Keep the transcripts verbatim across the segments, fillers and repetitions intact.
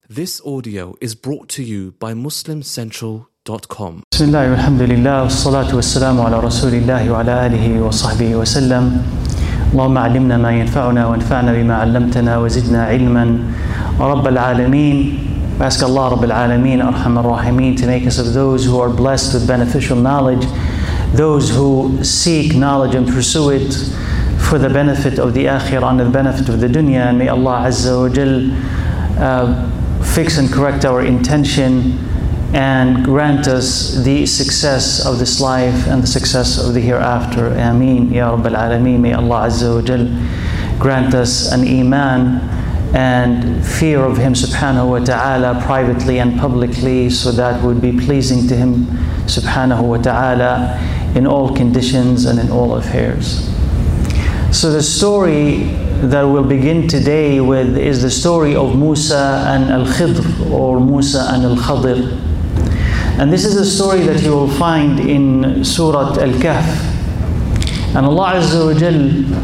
This audio is brought to you by Muslim Central dot com. بسم الله والحمد لله والصلاة والسلام على رسول الله وعلى آله وصحبه وسلم. اللهم علمنا ما ينفعنا وانفعنا بما علمتنا وزدنا علما رب العالمين. We ask Allah Rabb al-Alameen, Arham ar-Rahimin, to make us of those who are blessed with beneficial knowledge, those who seek knowledge and pursue it for the benefit of the akhirah and the benefit of the dunya. And may Allah Azza wa Jal uh, fix and correct our intention and grant us the success of this life and the success of the hereafter. Ameen. Ya Rabb al-Alameen. May Allah Azza wa Jal grant us an iman and fear of Him subhanahu wa ta'ala privately and publicly, so that would be pleasing to Him subhanahu wa ta'ala in all conditions and in all affairs. So the story that we'll begin today with is the story of Musa and Al-Khidr, or Musa and Al-Khadir. And this is a story that you will find in Surah Al-Kahf. And Allah Azza wa Jal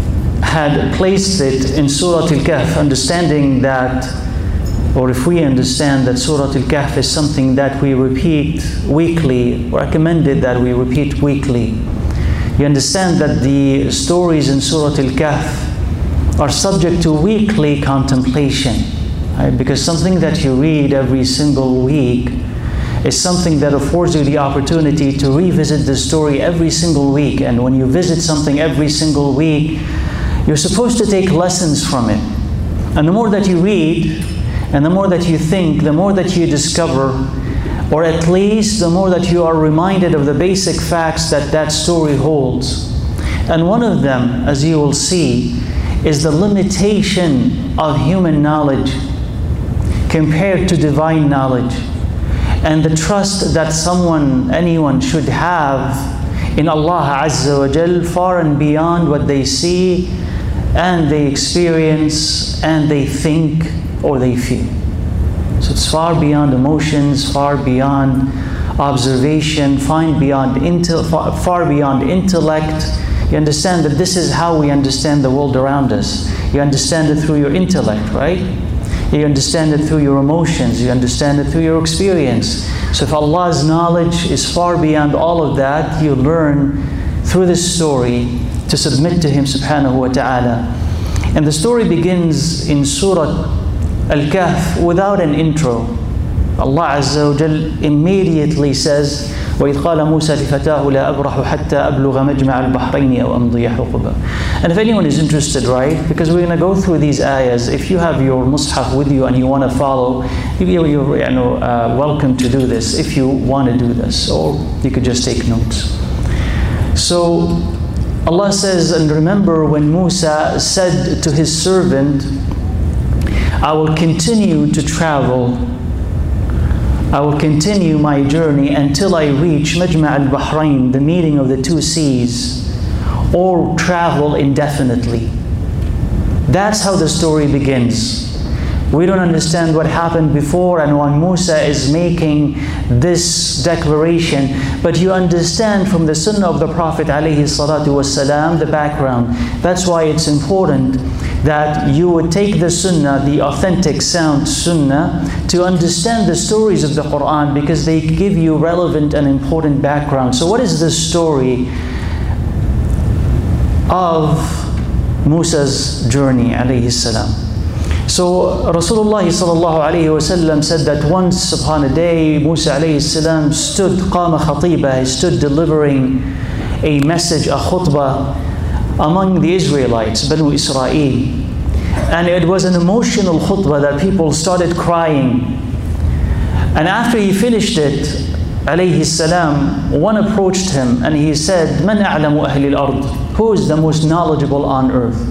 had placed it in Surah Al-Kahf, understanding that, or if we understand that Surah Al-Kahf is something that we repeat weekly, recommended that we repeat weekly. You understand that the stories in Surah Al-Kahf are subject to weekly contemplation, right? Because something that you read every single week is something that affords you the opportunity to revisit the story every single week. And when you visit something every single week, you're supposed to take lessons from it. And the more that you read, and the more that you think, the more that you discover, or at least the more that you are reminded of the basic facts that that story holds. And one of them, as you will see, is the limitation of human knowledge compared to divine knowledge, and the trust that someone, anyone should have in Allah Azza wa Jal far and beyond what they see and they experience and they think or they feel. So it's far beyond emotions, far beyond observation, far beyond intel, far, far beyond intellect. You understand that this is how we understand the world around us. You understand it through your intellect, right? You understand it through your emotions. You understand it through your experience. So if Allah's knowledge is far beyond all of that, you learn through this story to submit to Him subhanahu wa ta'ala. And the story begins in Surah Al-Kahf without an intro. Allah Azza wa Jal immediately says, وَإِذْ قَالَ مُوسَى لِفَتَاهُ لَا أَبْرَحُ حَتَّى أَبْلُغَ مَجْمَعَ الْبَحْرَيْنِ أَوْ أَمْضِيَ حُقُبًا. And if anyone is interested, right, because we're going to go through these ayahs, if you have your mushaf with you and you want to follow, you're you know, uh, welcome to do this if you want to do this, or you could just take notes. So Allah says, and remember when Musa said to his servant, I will continue to travel, I will continue my journey until I reach Majma' al-Bahrain, the meeting of the two seas, or travel indefinitely. That's how the story begins. We don't understand what happened before and when Musa is making this declaration, but you understand from the sunnah of the Prophet alayhi salatu wasalam the background. That's why it's important that you would take the sunnah, the authentic sound sunnah, to understand the stories of the Quran, because they give you relevant and important background. So what is the story of Musa's journey alayhi salam? So Rasulullah sallallahu alayhi wa sallam said that once upon a day, Musa alayhi salam stood, qama khatiba, he stood delivering a message, a khutbah among the Israelites, Banu Israel. And it was an emotional khutbah that people started crying. And after he finished it, alayhi salam, one approached him and he said, Man a'lamu ahli al-ard? Who is the most knowledgeable on earth?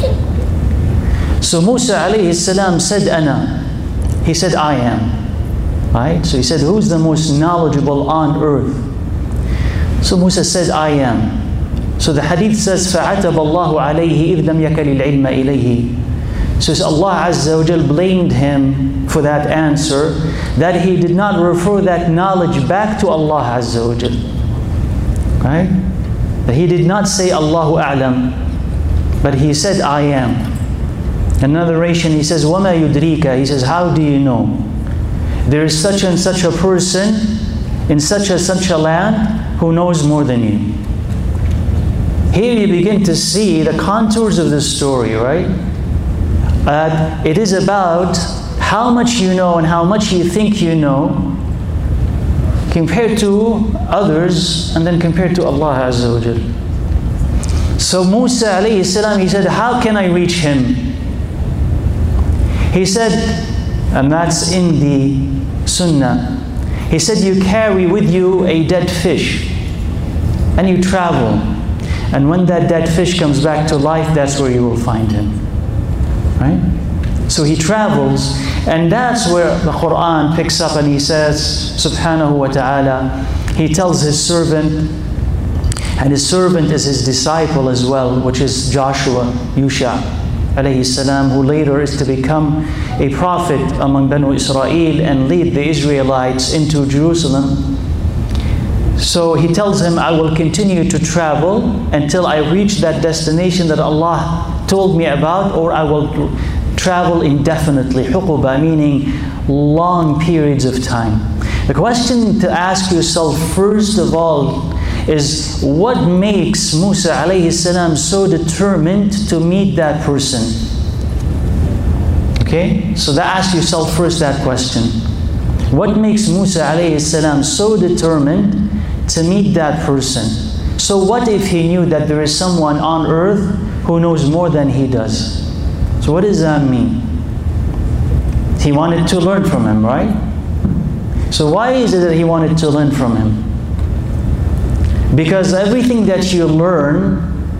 So Musa alayhi salam said, Ana. He said, I am. Right? So he said, who's the most knowledgeable on earth? So Musa said, I am. So the hadith says, فَعَتَبَ اللَّهُ عَلَيْهِ إِذْ لَمْ يَكَلِ الْعِلْمَ إِلَيْهِ. So Allah Azza wa Jal blamed him for that answer, that he did not refer that knowledge back to Allah Azza wa Jal. Right? That he did not say Allahu A'lam, but he said, I am. Another narration, he says, وَمَا يُدْرِيكَ. He says, how do you know? There is such and such a person in such and such a land who knows more than you. Here you begin to see the contours of the story, right? Uh, it is about how much you know and how much you think you know compared to others and then compared to Allah Azza wa Jal. So Musa alayhi salam, he said, how can I reach him? He said, and that's in the Sunnah, he said, you carry with you a dead fish and you travel. And when that dead fish comes back to life, that's where you will find him. Right? So he travels, and that's where the Quran picks up and he says, subhanahu wa ta'ala, he tells his servant, and his servant is his disciple as well, which is Joshua, Yusha alayhi salam, who later is to become a prophet among Banu Israel and lead the Israelites into Jerusalem. So he tells him, I will continue to travel until I reach that destination that Allah told me about, or I will travel indefinitely. Huquba, meaning long periods of time. The question to ask yourself first of all is, what makes Musa alayhi salam so determined to meet that person? Okay? So that, ask yourself first that question. What makes Musa alayhi salam so determined to meet that person? So what if he knew that there is someone on earth who knows more than he does? So what does that mean? He wanted to learn from him, right? So why is it that he wanted to learn from him? Because everything that you learn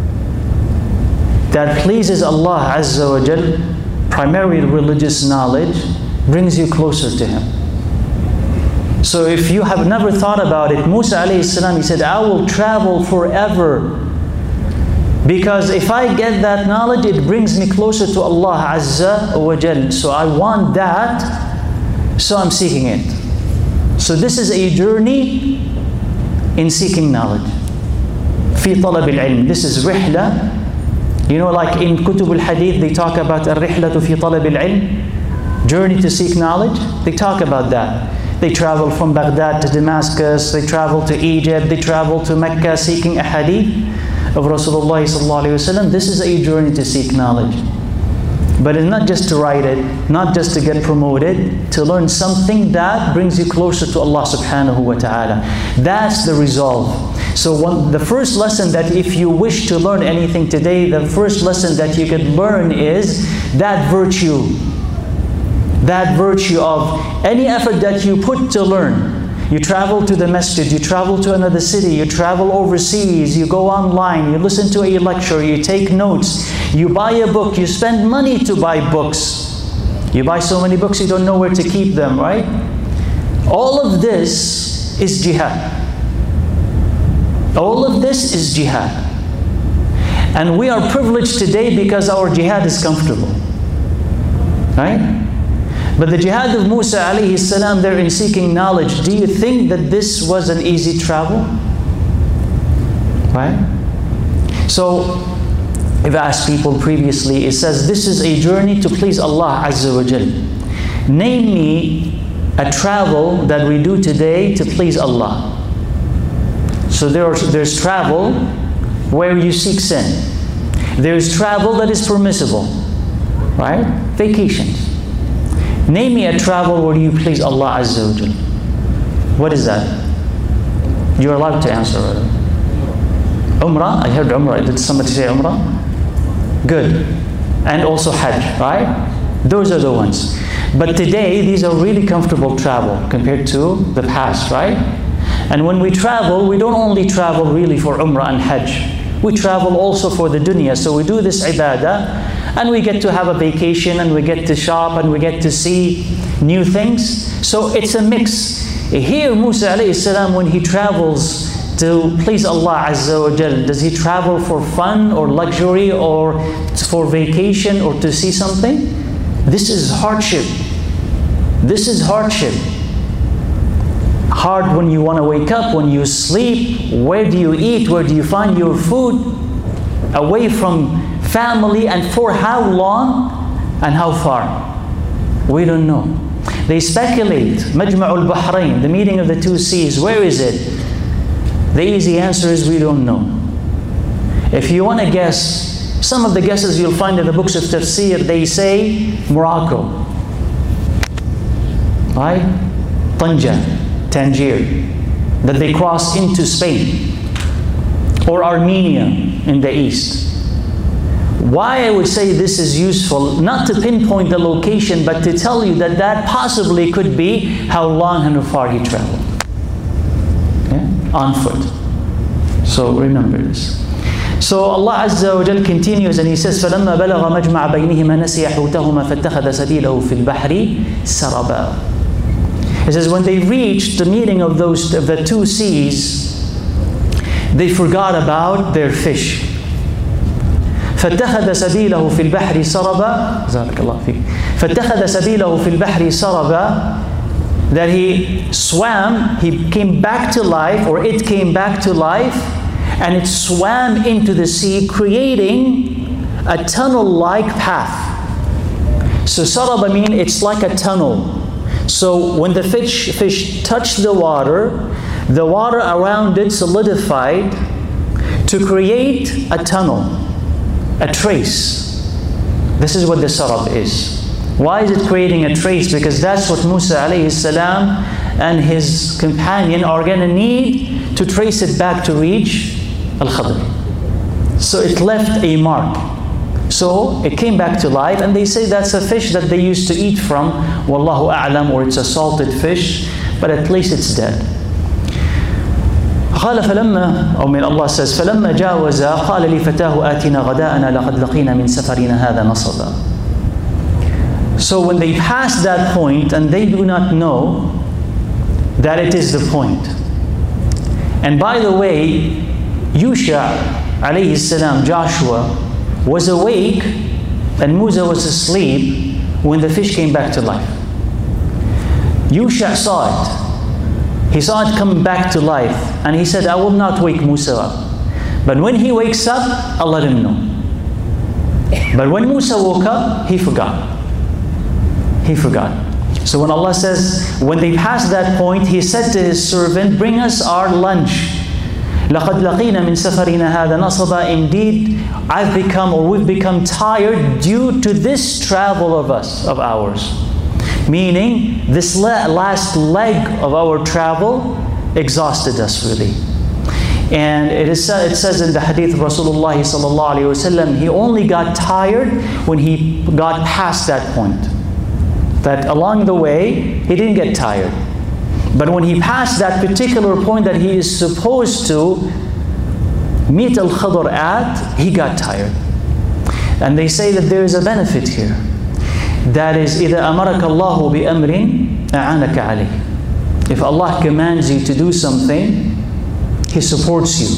that pleases Allah Azza wa Jal, primarily religious knowledge, brings you closer to Him. So if you have never thought about it, Musa alayhi salam, he said, I will travel forever. Because if I get that knowledge, it brings me closer to Allah Azza wa Jal. So I want that, so I'm seeking it. So this is a journey in seeking knowledge. في طلب العلم. This is rihla. You know, like in Kutub al-Hadith, they talk about الرحلة في طلب العلم. Journey to seek knowledge. They talk about that. They travel from Baghdad to Damascus. They travel to Egypt. They travel to Mecca seeking a hadith of Rasulullah sallallahu alaihi wasallam. This is a journey to seek knowledge. But it's not just to write it, not just to get promoted, to learn something that brings you closer to Allah subhanahu wa ta'ala. That's the resolve. So one, the first lesson that if you wish to learn anything today, the first lesson that you could learn is that virtue. That virtue of any effort that you put to learn. You travel to the masjid, you travel to another city, you travel overseas, you go online, you listen to a lecture, you take notes, you buy a book, you spend money to buy books. You buy so many books you don't know where to keep them, right? All of this is jihad. All of this is jihad. And we are privileged today because our jihad is comfortable. Right? But the jihad of Musa alayhi salam there in seeking knowledge, do you think that this was an easy travel? Right? So, I've asked people previously, it says this is a journey to please Allah Azza wa Jal. Name me a travel that we do today to please Allah. So there are, there's travel where you seek sin. There's travel that is permissible. Right? Vacations. Name me a travel where you please Allah Azza wa Jal. What is that? You're allowed to answer it. Umrah? I heard Umrah. Did somebody say Umrah? Good. And also Hajj, right? Those are the ones. But today, these are really comfortable travel compared to the past, right? And when we travel, we don't only travel really for Umrah and Hajj. We travel also for the dunya. So we do this ibadah, and we get to have a vacation, and we get to shop, and we get to see new things. So it's a mix. Here, Musa alayhi salam, when he travels to please Allah Azza wa Jal, does he travel for fun or luxury or for vacation or to see something? This is hardship. This is hardship. Hard when you want to wake up, when you sleep. Where do you eat? Where do you find your food? Away from family, and for how long? And how far? We don't know. They speculate. Majma' al-Bahrain, the meeting of the two seas, where is it? The easy answer is we don't know. If you want to guess, some of the guesses you'll find in the books of tafsir, they say Morocco. Right? Tanja, Tangier. That they cross into Spain. Or Armenia in the east. Why I would say this is useful, not to pinpoint the location, but to tell you that that possibly could be how long and how far he traveled. Yeah? On foot. So remember this. So Allah Azza wa Jal continues and He says, فَلَمَّا بَلَغَ مَجْمَعَ بَيْنِهِمَا نَسِيَ حُوتَهُمَا فَاتَّخَذَ سَبِيلَهُ فِي الْبَحْرِ سَرَبًا. It says when they reached the meeting of those of the two seas, they forgot about their fish. فاتخذ سبيله في البحر سربا جزاك الله فيك فاتخذ سبيله في البحر سربا, that he swam, he came back to life, or it came back to life, and it swam into the sea, creating a tunnel-like path. So saraba means it's like a tunnel. So when the fish, fish touched the water, the water around it solidified to create a tunnel. A trace. This is what the sarab is. Why is it creating a trace? Because that's what Musa alayhi salam and his companion are going to need to trace it back to reach Al-Khadr. So it left a mark. So it came back to life, and they say that's a fish that they used to eat from. Wallahu a'lam, or it's a salted fish, but at least it's dead. قال فلما أو من Allah says فلما جاوزا قال لفتاه آتنا غداءنا لقد لقينا من سفرنا هذا نصبا. So when they pass that point, and they do not know that it is the point. And by the way, Yusha alayhi salam, Joshua, was awake and Musa was asleep when the fish came back to life. Yusha saw it. He saw it come back to life, and he said, I will not wake Musa up. But when he wakes up, I'll let him know. But when Musa woke up, he forgot. He forgot. So when Allah says, when they passed that point, He said to His servant, bring us our lunch. لَقَدْ لَقِينَ مِنْ سَفَرِنَا هَذَا نَصَبًا. Indeed, I've become, or we've become tired due to this travel of us, of ours. Meaning, this last leg of our travel exhausted us really. And it is it says in the hadith of Rasulullah sallallahu alaihi wasallam, he only got tired when he got past that point. That along the way, he didn't get tired. But when he passed that particular point that he is supposed to meet Al-Khadr at, he got tired. And they say that there is a benefit here. That is, إِذَا أَمَرَكَ اللَّهُ بِأَمْرٍ أَعَانَكَ عَلَيْهِ. If Allah commands you to do something, He supports you.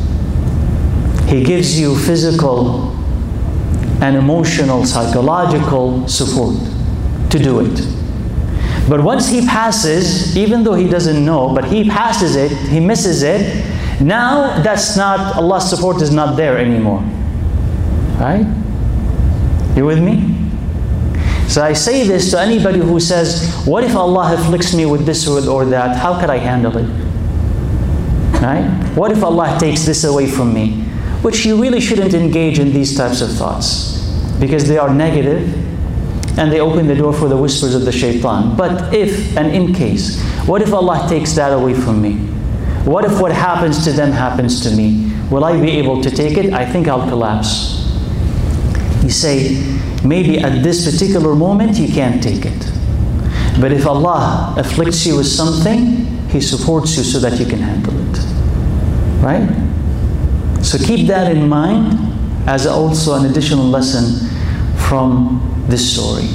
He gives you physical and emotional, psychological support to do it. But once he passes, even though he doesn't know, but he passes it, he misses it, now that's not, Allah's support is not there anymore. Right? You with me? So I say this to anybody who says, what if Allah afflicts me with this or that? How could I handle it? Right? What if Allah takes this away from me? Which you really shouldn't engage in these types of thoughts, because they are negative and they open the door for the whispers of the shaitan. But if and in case, what if Allah takes that away from me? What if what happens to them happens to me? Will I be able to take it? I think I'll collapse. You say, maybe at this particular moment you can't take it. But if Allah afflicts you with something, He supports you so that you can handle it. Right? So keep that in mind as also an additional lesson from this story.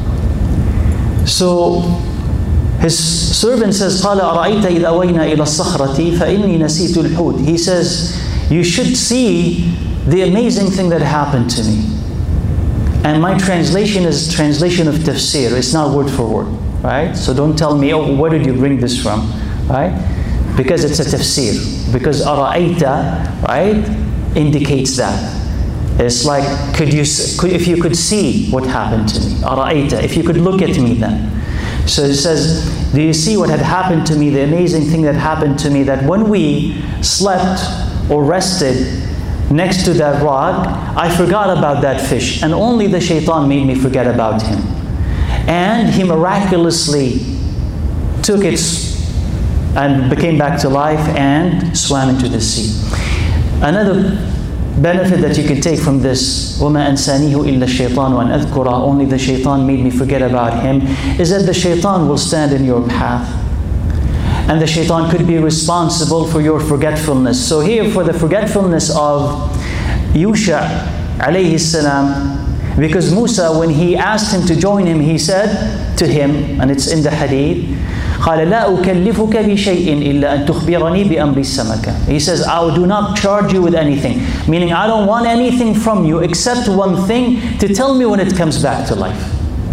So his servant says, قَالَ أَرَأَيْتَ إِذْ أَوَيْنَا إِلَى الصَّخْرَةِ فَإِنِّي نَسِيتُ الْحُوتِ. He says, you should see the amazing thing that happened to me. And my translation is translation of tafsir. It's not word for word. Right? So don't tell me, oh, where did you bring this from? Right? Because it's a tafsir. Because ara'ayta, right, indicates that. It's like, could you, could, if you could see what happened to me, أَرَأَيْتَ, if you could look at me then. So it says, do you see what had happened to me, the amazing thing that happened to me, that when we slept or rested next to that rock, I forgot about that fish, and only the shaitan made me forget about him. And he miraculously took it and became back to life and swam into the sea. Another benefit that you can take from this, وَمَا أَنْسَانِيهُ إِلَّا الشَّيْطَانُ وَأَنْ أَذْكُرَ, only the shaitan made me forget about him, is that the shaitan will stand in your path. And the shaitan could be responsible for your forgetfulness. So here, for the forgetfulness of Yusha alayhi salam, because Musa, when he asked him to join him, he said to him, and it's in the hadith, قال لا أكلفك بشيء إلا أن تخبرني بأمر السمكة. He says, I do not charge you with anything. Meaning, I don't want anything from you except one thing, to tell me when it comes back to life.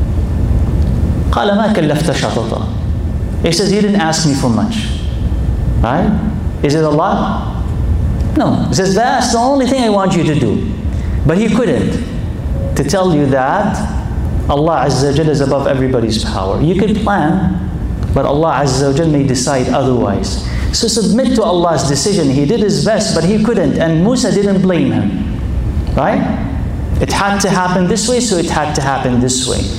قال ما كلفت شططا. He says, you didn't ask me for much. Right? Is it a lot? No. He says, that's the only thing I want you to do. But he couldn't. To tell you that Allah Azza wa Jalla is above everybody's power. You could plan, but Allah Azza wa Jalla may decide otherwise. So submit to Allah's decision. He did his best, but he couldn't. And Musa didn't blame him. Right? It had to happen this way, so it had to happen this way.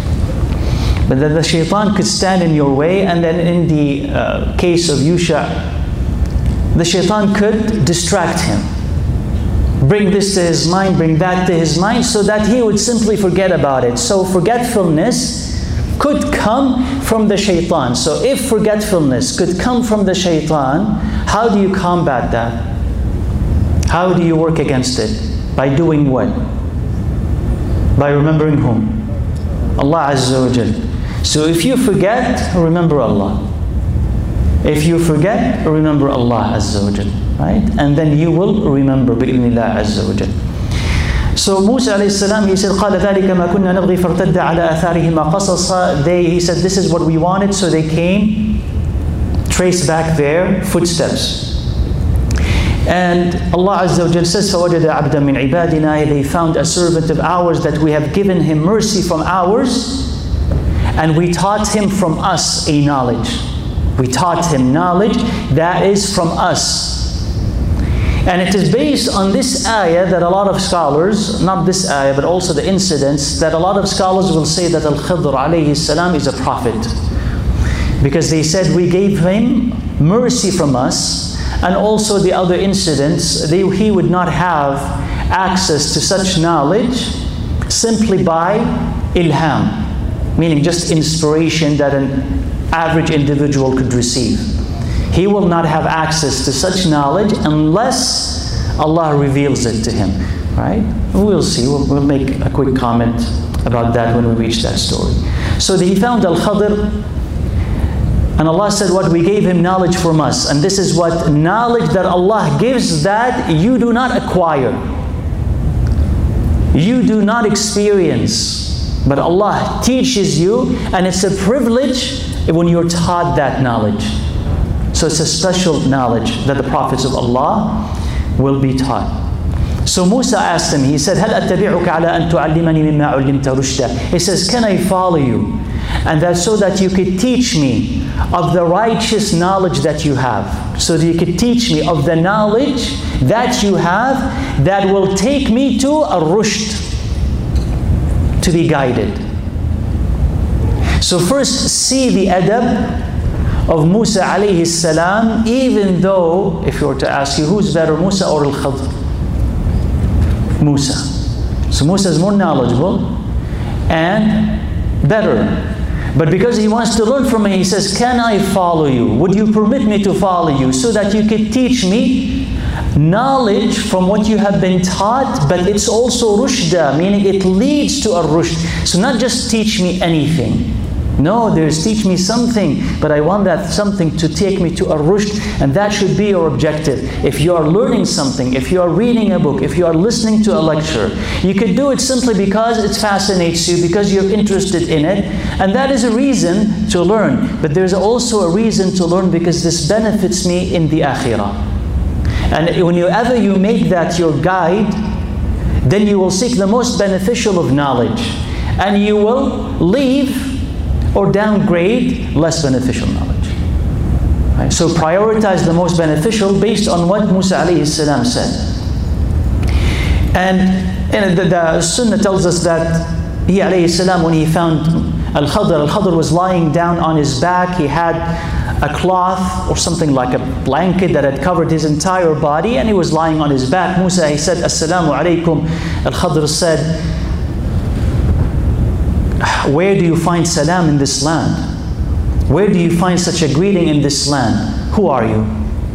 But then the shaitan could stand in your way, and then in the uh, case of Yusha, the shaitan could distract him. Bring this to his mind, bring that to his mind, so that he would simply forget about it. So forgetfulness could come from the shaitan. So if forgetfulness could come from the shaitan, how do you combat that? How do you work against it? By doing what? By remembering whom? Allah Azza wa Jal. So if you forget, remember Allah. If you forget, remember Allah Azza wa Jal. Right? And then you will remember bi'idhnillah Azza wa Jal. So Musa alayhi salam, he said, قَالَ ذَلِكَ مَا كُنَّا نَبْغِي فَارْتَدَّ عَلَى أَثَارِهِمَا قَصَصًا. They, he said, this is what we wanted, so they came, traced back their footsteps. And Allah Azza wa Jal says, فَوَجَدَ عَبْدًا مِنْ عِبَادِنَا. They found a servant of ours that we have given him mercy from ours, and we taught him from us a knowledge. We taught him knowledge that is from us. And it is based on this ayah that a lot of scholars, not this ayah, but also the incidents, that a lot of scholars will say that Al-Khidr alayhi salam is a prophet. Because they said, we gave him mercy from us, and also the other incidents, they, he would not have access to such knowledge simply by ilham, meaning just inspiration that an average individual could receive. He will not have access to such knowledge unless Allah reveals it to him. Right? We'll see. We'll, we'll make a quick comment about that when we reach that story. So he found Al-Khidr, and Allah said, what we gave him knowledge from us. And this is what knowledge that Allah gives that you do not acquire. You do not experience. But Allah teaches you, and it's a privilege when you're taught that knowledge. So it's a special knowledge that the prophets of Allah will be taught. So Musa asked him, he said, هَلْ أَتَّبِعُكَ عَلَىٰ أَن تُعَلِّمَنِي مِمَّا عُلِّمْتَ رُشْدًا. He says, can I follow you? And that's so that you could teach me of the righteous knowledge that you have. So that you could teach me of the knowledge that you have that will take me to a rushd, to be guided. So first, see the adab of Musa alayhi salam, even though, if you were to ask you, who's better, Musa or Al-Khidr? Musa. So Musa is more knowledgeable and better. But because he wants to learn from me, he says, can I follow you? Would you permit me to follow you so that you could teach me knowledge from what you have been taught, but it's also rushda, meaning it leads to a rushd. So not just teach me anything. No, there's teach me something, but I want that something to take me to a rushd, and that should be your objective. If you are learning something, if you are reading a book, if you are listening to a lecture, you could do it simply because it fascinates you, because you're interested in it, and that is a reason to learn. But there's also a reason to learn because this benefits me in the akhirah. And whenever you make that your guide, then you will seek the most beneficial of knowledge, and you will leave or downgrade less beneficial knowledge. Right? So prioritize the most beneficial based on what Musa alayhi salam said. And, and the, the Sunnah tells us that he alayhi salam, when he found Al-Khadr, Al-Khadr was lying down on his back. He had a cloth or something like a blanket that had covered his entire body, and he was lying on his back. Musa, he said, Assalamu alaikum. Al-Khadr said, where do you find salam in this land? Where do you find such a greeting in this land? Who are you?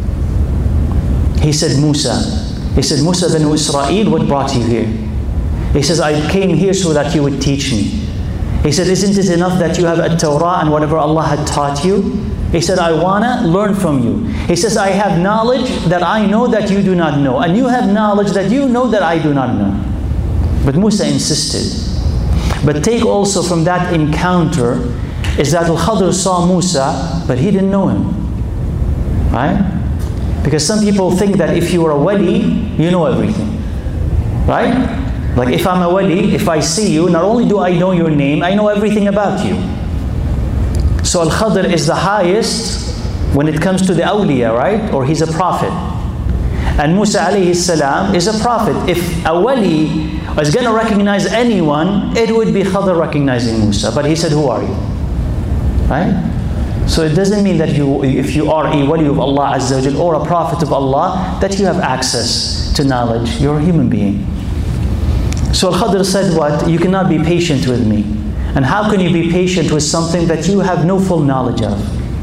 He said, Musa. He said, Musa bin Israel, what brought you here? He says, I came here so that you would teach me. He said, isn't it enough that you have a Torah and whatever Allah had taught you? He said, I want to learn from you. He says, I have knowledge that I know that you do not know. And you have knowledge that you know that I do not know. But Musa insisted. But take also from that encounter is that Al-Khadr saw Musa, but he didn't know him. Right? Because some people think that if you are a wali, you know everything. Right? Like if I'm a wali, if I see you, not only do I know your name, I know everything about you. So Al-Khadr is the highest when it comes to the awliya, right? Or he's a prophet. And Musa alayhi salam is a prophet. If a wali is going to recognize anyone, it would be Khadr recognizing Musa. But he said, who are you? Right? So it doesn't mean that you, if you are a wali of Allah Azza wa Jal or a prophet of Allah, that you have access to knowledge. You're a human being. So Al-Khadr said what? You cannot be patient with me. And how can you be patient with something that you have no full knowledge of?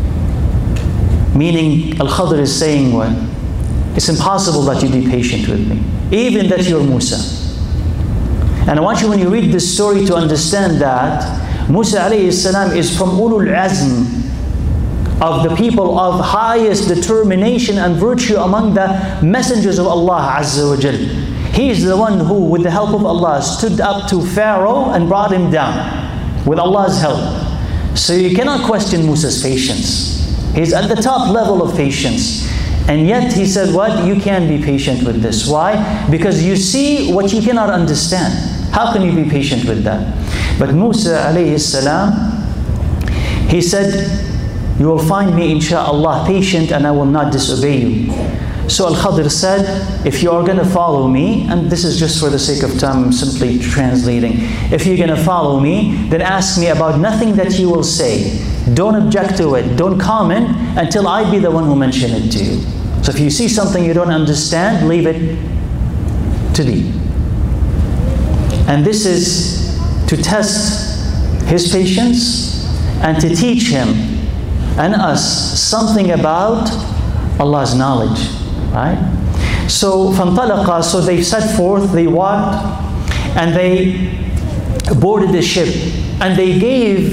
Meaning Al-Khadr is saying what? It's impossible that you be patient with me. Even that you're Musa. And I want you, when you read this story, to understand that Musa alayhi salam is from Ulul Azm, of the people of highest determination and virtue among the messengers of Allah Azza wa Jal. He is the one who, with the help of Allah, stood up to Pharaoh and brought him down with Allah's help. So you cannot question Musa's patience. He's at the top level of patience. And yet he said, what? You can be patient with this. Why? Because you see what you cannot understand. How can you be patient with that? But Musa alayhi salam, he said, you will find me insha'Allah patient and I will not disobey you. So Al-Khadr said, if you are going to follow me, and this is just for the sake of time, I'm simply translating. If you're going to follow me, then ask me about nothing that you will say. Don't object to it. Don't comment until I be the one who mention it to you. So if you see something you don't understand, leave it to thee. And this is to test his patience and to teach him and us something about Allah's knowledge. Right? So فَانْطَلَقَا, so they set forth, they walked, and they boarded the ship. And they gave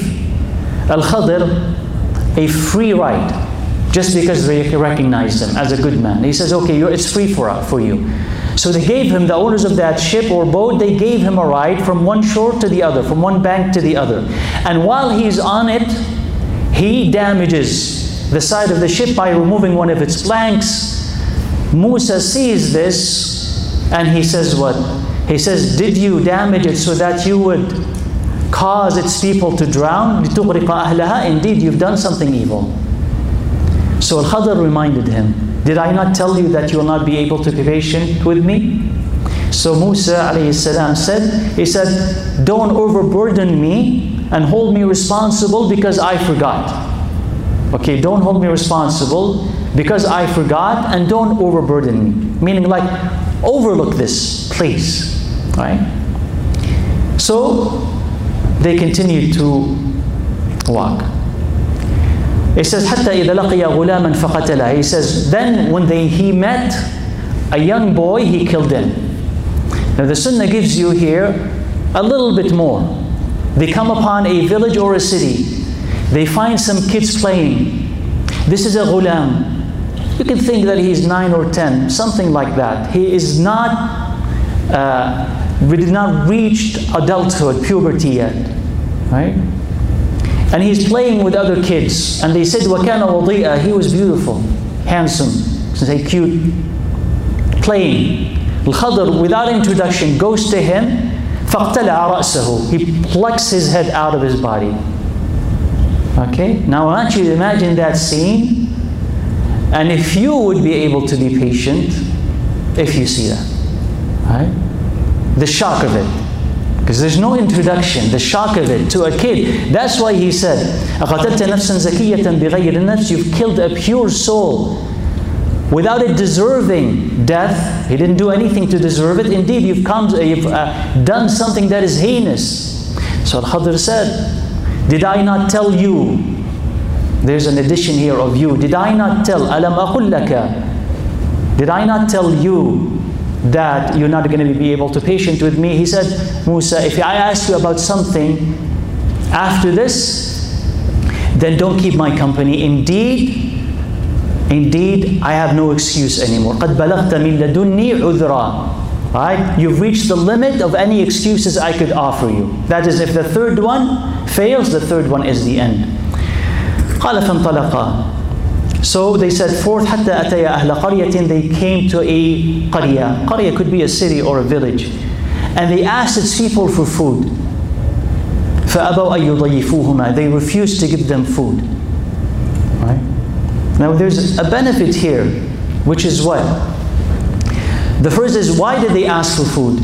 Al-Khadr a free ride, just because they recognized him as a good man. He says, okay, it's free for, for you. So they gave him, the owners of that ship or boat, they gave him a ride from one shore to the other, from one bank to the other. And while he's on it, he damages the side of the ship by removing one of its planks. Musa sees this and he says what? He says, did you damage it so that you would cause its people to drown? لِتُغْرِقَ أَهْلَهَا. Indeed, you've done something evil. So Al-Khadr reminded him, did I not tell you that you will not be able to be patient with me? So Musa alayhi salam said, he said, don't overburden me and hold me responsible because I forgot. Okay, don't hold me responsible because I forgot, and don't overburden me. Meaning like, overlook this, please. Right? So they continued to walk. It says, حَتَّى إِذَا لَقِيَ غُلَامًا فَقَتَلَهُ. He says, then when they, he met a young boy, he killed him. Now the Sunnah gives you here a little bit more. They come upon a village or a city. They find some kids playing. This is a ghulam. You can think that he's nine or ten, something like that. He is not, uh, we did not reach adulthood, puberty yet, right? And he's playing with other kids. And they said, وَكَانَ وَضِيئًا. He was beautiful, handsome, say cute, playing. Al-Khadr, without introduction, goes to him. فَاقْتَلَعَ رَأْسَهُ. He plucks his head out of his body. Okay? Now I want you to imagine that scene. And if you would be able to be patient, if you see that. Right? The shock of it. Because there's no introduction, the shock of it to a kid. That's why he said, أَقَتَلْتَ نَفْسًا زَكِيَّةً بِغَيْرِ النَّفْسِ. You've killed a pure soul without it deserving death. He didn't do anything to deserve it. Indeed, you've, come to, you've uh, done something that is heinous. So Al-Khadr said, did I not tell you? There's an addition here of you. Did I not tell? أَلَمْ أَقُلْ لَكَ. Did I not tell you that you're not going to be able to be patient with me? He said, Musa, if I ask you about something after this, then don't keep my company. Indeed, indeed, I have no excuse anymore. قَدْ بَلَغْتَ مِنْ لَدُنِّي عُذْرًا. Right? You've reached the limit of any excuses I could offer you. That is, if the third one fails, the third one is the end. قَالَ فَانْطَلَقَا. So they set forth حتى أتيا أهل قرية. They came to a قرية. قرية could be a city or a village. And they asked its people for food. فأبوا أن يضيفوهما. They refused to give them food. Right? Now there's a benefit here, which is what? The first is, why did they ask for food?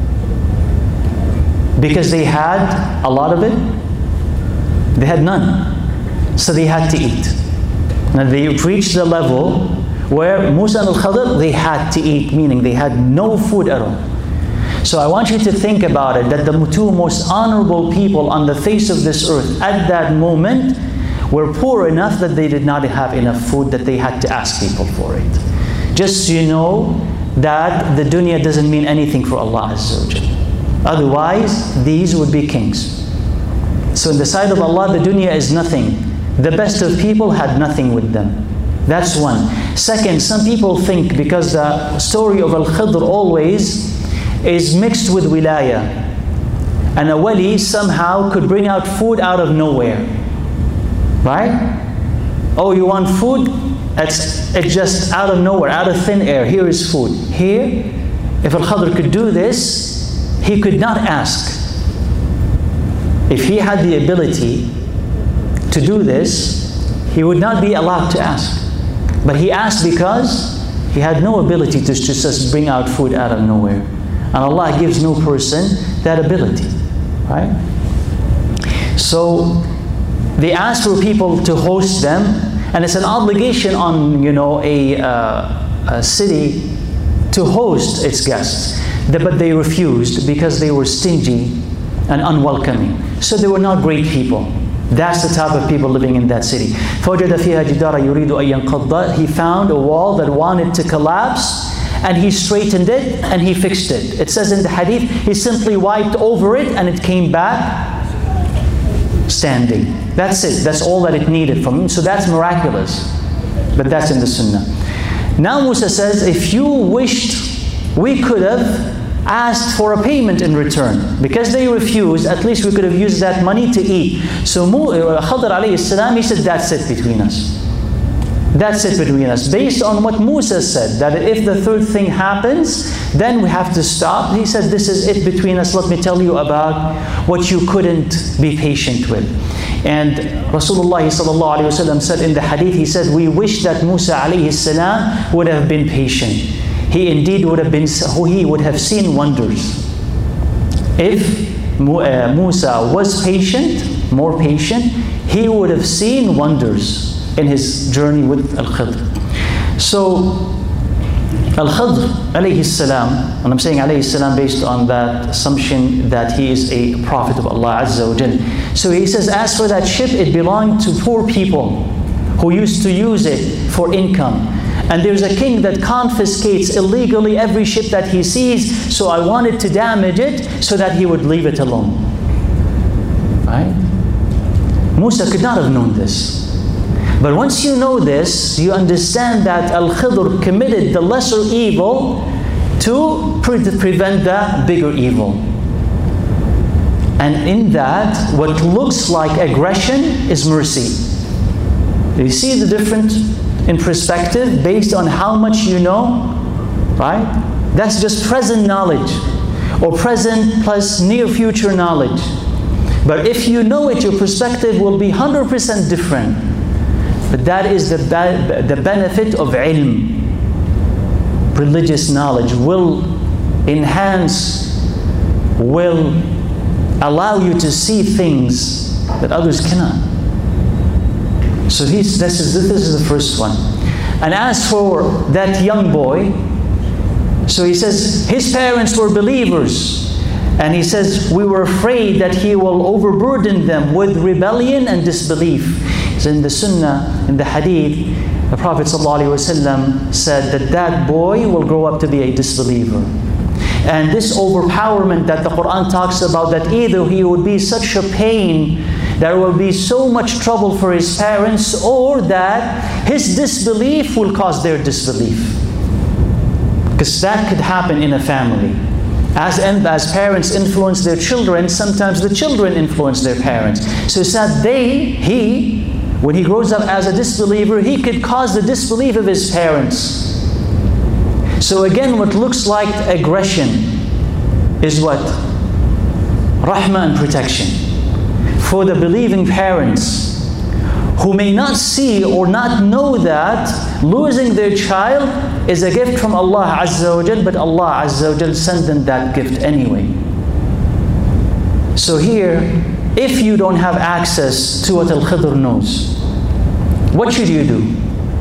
Because they had a lot of it? They had none. So they had to eat. Now they reached the level where Musa and Al-Khadr, they had to eat, meaning they had no food at all. So I want you to think about it, that the two most honorable people on the face of this earth at that moment were poor enough that they did not have enough food, that they had to ask people for it. Just so you know that the dunya doesn't mean anything for Allah Azza wa Jalla. Otherwise, these would be kings. So in the sight of Allah, the dunya is nothing. The best of people had nothing with them. That's one. Second, some people think because the story of Al-Khidr always is mixed with wilaya. And a wali somehow could bring out food out of nowhere. Right? Oh, you want food? It's, it's just out of nowhere, out of thin air. Here is food. Here, if Al-Khidr could do this, he could not ask. If he had the ability to do this, he would not be allowed to ask. But he asked because he had no ability to just bring out food out of nowhere. And Allah gives no person that ability. Right? So they asked for people to host them, and it's an obligation on, you know, a, uh, a city to host its guests. But they refused because they were stingy and unwelcoming. So they were not great people. That's the type of people living in that city. فَوَجَدَ فِيهَا جِدَارًا يُرِيدُ أَن يَنْقَضَّ. He found a wall that wanted to collapse, and he straightened it and he fixed it. It says in the hadith, he simply wiped over it and it came back standing. That's it. That's all that it needed from him. So that's miraculous. But that's in the sunnah. Now Musa says, if you wished, we could have asked for a payment in return. Because they refused, at least we could have used that money to eat. So Khadr alayhi salam, he said, that's it between us. That's it between us. Based on what Musa said, that if the third thing happens, then we have to stop. He said, this is it between us. Let me tell you about what you couldn't be patient with. And Rasulullah sallallahu alayhi wa sallam said in the hadith, he said, we wish that Musa alayhi salam would have been patient. He indeed would have been, he would have seen wonders. If Musa was patient, more patient, he would have seen wonders in his journey with Al-Khidr. So, Al-Khidr alayhi salam, and I'm saying alayhi salam based on that assumption that he is a prophet of Allah Azza wa Jal. So he says, as for that ship, it belonged to poor people who used to use it for income. And there's a king that confiscates illegally every ship that he sees, so I wanted to damage it so that he would leave it alone. Right? Musa could not have known this. But once you know this, you understand that Al-Khidr committed the lesser evil to pre prevent the bigger evil. And in that, what looks like aggression is mercy. Do you see the difference in perspective based on how much you know? Right? That's just present knowledge, or present plus near future knowledge. But if you know it, your perspective will be one hundred percent different. But that is the, the benefit of ilm. Religious knowledge will enhance, will allow you to see things that others cannot. So he's, this, is, this is the first one. And as for that young boy, so he says his parents were believers. And he says, we were afraid that he will overburden them with rebellion and disbelief. So in the Sunnah, in the Hadith, the Prophet ﷺ said that that boy will grow up to be a disbeliever. And this overpowerment that the Quran talks about, that either he would be such a pain, there will be so much trouble for his parents, or that his disbelief will cause their disbelief. Because that could happen in a family. As, as parents influence their children, sometimes the children influence their parents. So it's that they, he, when he grows up as a disbeliever, he could cause the disbelief of his parents. So again, what looks like aggression is what? Rahmah and protection. For the believing parents who may not see or not know that losing their child is a gift from Allah Azza wa Jal, but Allah Azza wa Jal sent them that gift anyway. So here, if you don't have access to what Al-Khidr knows, what should you do?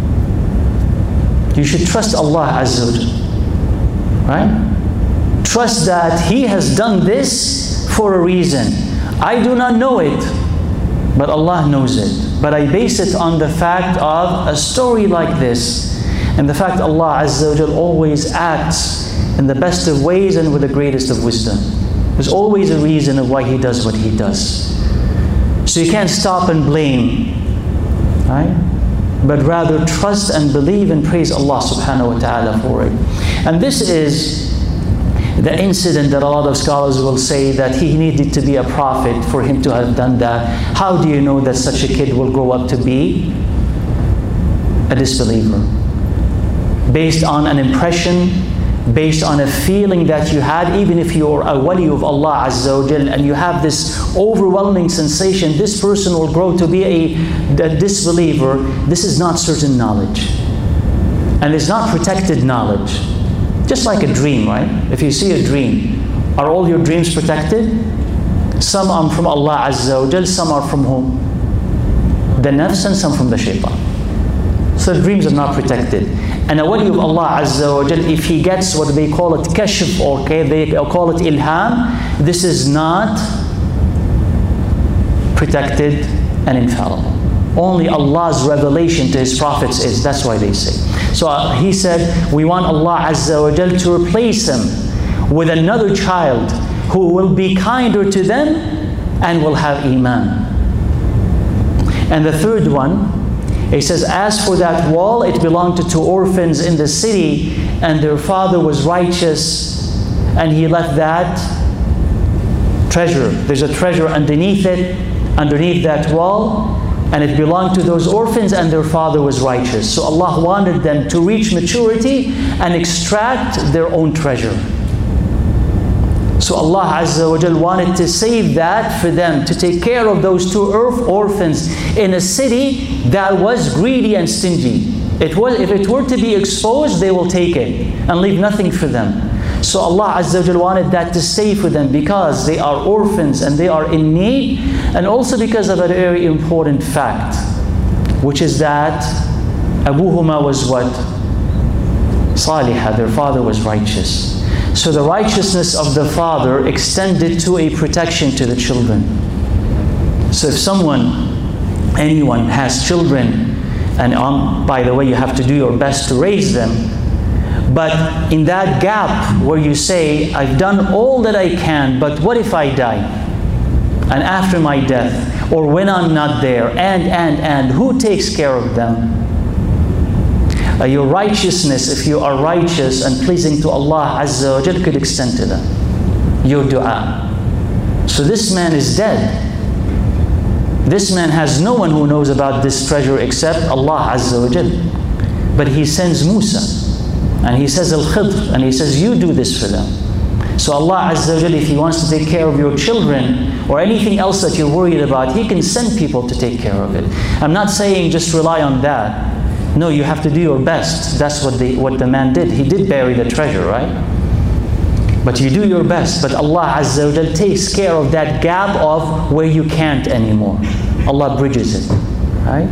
You should trust Allah Azza wa Jal, right? Trust that He has done this for a reason. I do not know it, but Allah knows it. But I base it on the fact of a story like this, and the fact Allah Azza wa Jal always acts in the best of ways and with the greatest of wisdom. There's always a reason of why He does what He does. So you can't stop and blame, right? But rather trust and believe and praise Allah subhanahu wa ta'ala for it. And this is the incident that a lot of scholars will say that he needed to be a prophet for him to have done that. How do you know that such a kid will grow up to be a disbeliever? Based on an impression, based on a feeling that you had, even if you're a wali of Allah Azza wa Jal and you have this overwhelming sensation, this person will grow to be a, a disbeliever. This is not certain knowledge. And it's not protected knowledge. Just like a dream, right? If you see a dream, are all your dreams protected? Some are from Allah Azza wa Jal, some are from whom? The nafs, and some from the shaitan. So dreams are not protected. And a wali of Allah Azza wa Jal, if he gets what they call it kashf, or okay, they call it ilham, this is not protected and infallible. Only Allah's revelation to His prophets is. That's why they say. So uh, he said, we want Allah Azza wa Jal to replace him with another child who will be kinder to them and will have iman. And the third one, he says, as for that wall, it belonged to two orphans in the city, and their father was righteous, and he left that treasure. There's a treasure underneath it, underneath that wall, and it belonged to those orphans, and their father was righteous. So Allah wanted them to reach maturity and extract their own treasure. So Allah Azza wa Jal wanted to save that for them, to take care of those two orphans in a city that was greedy and stingy. It was, if it were to be exposed, they will take it and leave nothing for them. So Allah Azza wa Jal wanted that to stay for them because they are orphans and they are in need, and also because of a very important fact, which is that Abuhuma was what? Salihah, their father was righteous. So the righteousness of the father extended to a protection to the children. So if someone, anyone has children, and um, by the way, you have to do your best to raise them, but in that gap where you say, I've done all that I can, but what if I die? And after my death, or when I'm not there, and, and, and, who takes care of them? Uh, your righteousness, if you are righteous and pleasing to Allah Azza wa Jal, could extend to them. Your dua. So this man is dead. This man has no one who knows about this treasure except Allah Azza wa Jal. But he sends Musa. And he says Al-Khidr, and he says, you do this for them. So Allah Azza wa Jalla, if He wants to take care of your children or anything else that you're worried about, He can send people to take care of it. I'm not saying just rely on that. No, you have to do your best. That's what the, what the man did. He did bury the treasure, right? But you do your best. But Allah Azza wa Jalla takes care of that gap of where you can't anymore. Allah bridges it, right?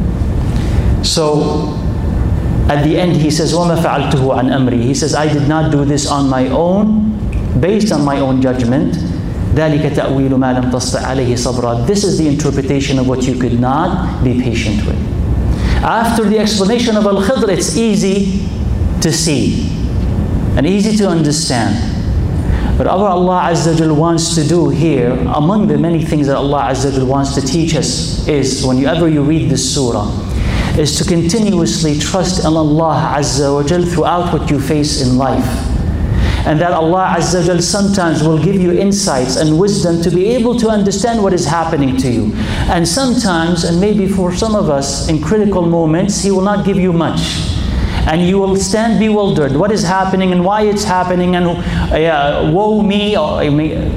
So at the end He says, وَمَا فَعَلْتُهُ عَنْ أَمْرِي. He says, I did not do this on my own, based on my own judgment. ذَلِكَ تَأْوِيلُ مَا لَمْ تَسْطِعْ عَلَيْهِ صَبْرًا. This is the interpretation of what you could not be patient with. After the explanation of Al-Khidr, it's easy to see and easy to understand. But what Allah Azza wa Jal wants to do here, among the many things that Allah Azza wa Jal wants to teach us, is whenever you read this surah, is to continuously trust in Allah Azza wa Jal throughout what you face in life. And that Allah Azza wa Jal sometimes will give you insights and wisdom to be able to understand what is happening to you. And sometimes, and maybe for some of us, in critical moments, He will not give you much. And you will stand bewildered. What is happening and why it's happening, and uh, woe me. Or, I mean,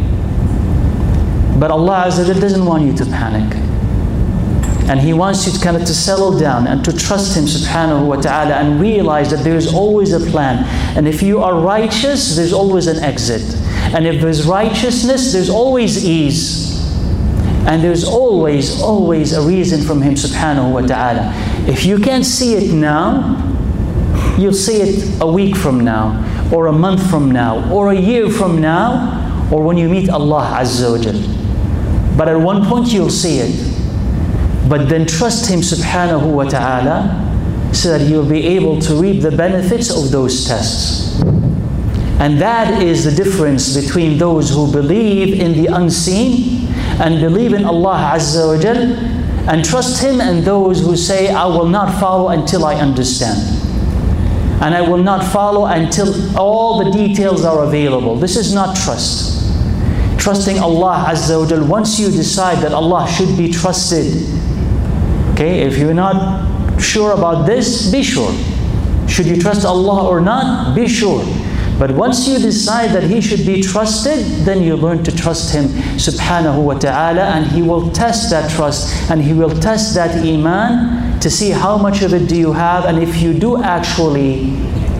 but Allah Azza wa Jal doesn't want you to panic. And He wants you to kind of to settle down and to trust Him subhanahu wa ta'ala and realize that there is always a plan. And if you are righteous, there's always an exit. And if there's righteousness, there's always ease. And there's always, always a reason from Him subhanahu wa ta'ala. If you can't see it now, you'll see it a week from now, or a month from now, or a year from now, or when you meet Allah Azza wa Jal. But at one point you'll see it. But then trust Him subhanahu wa ta'ala so that you'll be able to reap the benefits of those tests. And that is the difference between those who believe in the unseen and believe in Allah Azza wa Jal and trust Him, and those who say, I will not follow until I understand. And I will not follow until all the details are available. This is not trust. Trusting Allah Azza wa Jal, once you decide that Allah should be trusted, okay, if you're not sure about this, be sure. Should you trust Allah or not? Be sure. But once you decide that He should be trusted, then you learn to trust Him subhanahu wa ta'ala, and He will test that trust, and He will test that iman to see how much of it do you have. And if you do actually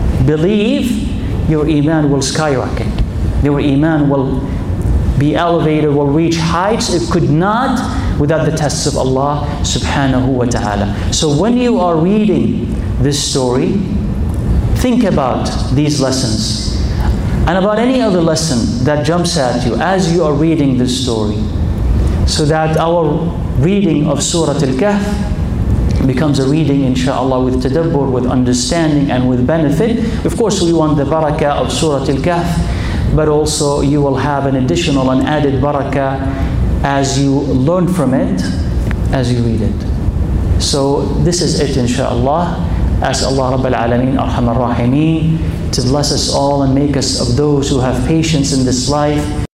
believe, your iman will skyrocket. Your iman will be elevated, will reach heights it could not without the tests of Allah subhanahu wa ta'ala. So when you are reading this story, think about these lessons and about any other lesson that jumps at you as you are reading this story, so that our reading of Surah Al-Kahf becomes a reading, inshaAllah, with tadabbur, with understanding and with benefit. Of course, we want the barakah of Surah Al-Kahf, but also you will have an additional and added barakah as you learn from it, as you read it. So this is it, inshaAllah. Ask Allah Rabbal Alameen Arhamar Rahimeen to bless us all and make us of those who have patience in this life.